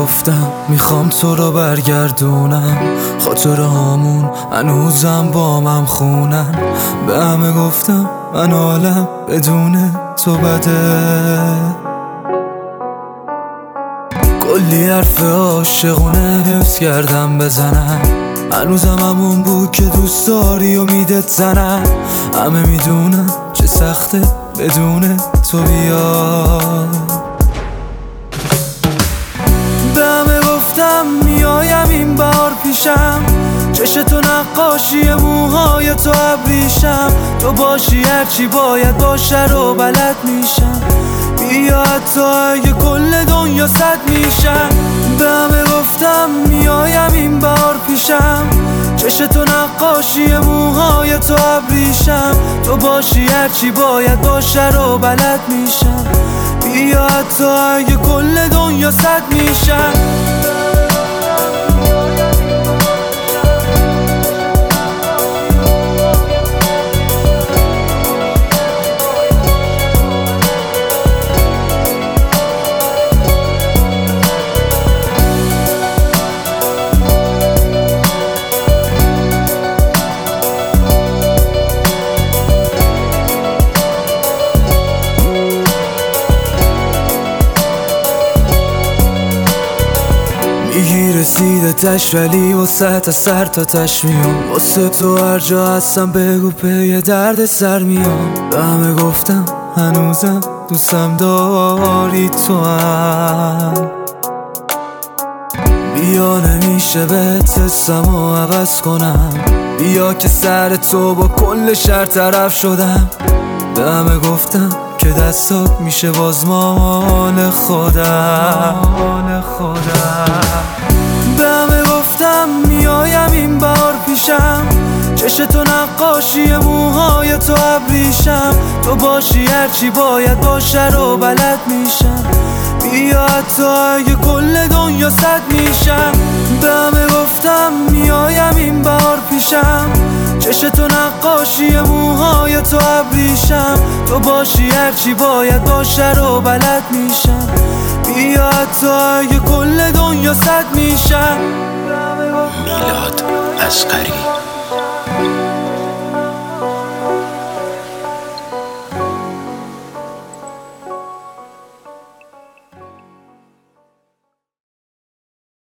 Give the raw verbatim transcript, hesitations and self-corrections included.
گفتم میخوام تو رو برگردونم، خاطرهامون هنوزم با من خونن. به همه گفتم من حالم بدون تو بده، کلی حرف عاشقونه حفظ کردم بزنم. هنوزم همون بود که دوست داری و میدت زنم. همه میدونم چه سخته بدون تو بیاد. به همه گفتم میایم این بار پیشم، چش تو نقاشی موهای تو ابریشم. تو باشی هرچی باید باشه رو بلد میشم، بیا حتی اگه کل دنیا صد میشم. به همه گفتم میایم این بار پیشم، چش تو نقاشی موهای تو ابریشم. تو باشی هرچی باید باشه رو بلد میشم، بیا حتی اگه کل دنیا صد میشم. میگی رسیده تش ولی واسه تا سر تا تش میام. واسه تو هر جا هستم بگو پی درد سر میام. به همه گفتم هنوزم دوستم داری تو هم، بیا نمیشه بهت حسم و عوض کنم. بیا که سر تو با کل شهر طرف شدم. به همه گفتم که دستات میشه باز مال خودم. به همه گفتم میایم این بار پیشم، چش تو نقاشی موهای تو ابریشم. تو باشی هرچی باید باشه رو بلد میشم، بیا حتی اگه کل دنیا صد میشم. به همه گفتم میایم این بار پیشم، چش تو نقاشی موهای تو ابریشم. تو باشی هرچی باید باشه رو بلد میشم، بیا حتی اگه کل دنیا صد میشم. میلاد اصغری